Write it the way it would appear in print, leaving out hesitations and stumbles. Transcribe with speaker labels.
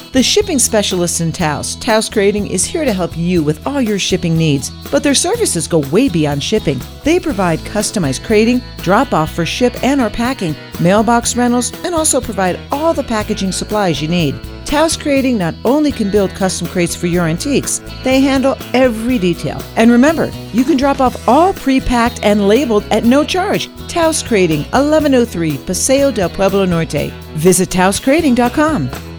Speaker 1: The shipping specialists in Taos, Taos Crating, is here to help you with all your shipping needs, but their services go way beyond shipping. They provide customized crating, drop-off for ship and or packing, mailbox rentals, and also provide all the packaging supplies you need. Taos Crating not only can build custom crates for your antiques, they handle every detail. And remember, you can drop off all pre-packed and labeled at no charge. Taos Crating, 1103 Paseo del Pueblo Norte. Visit taoscrating.com.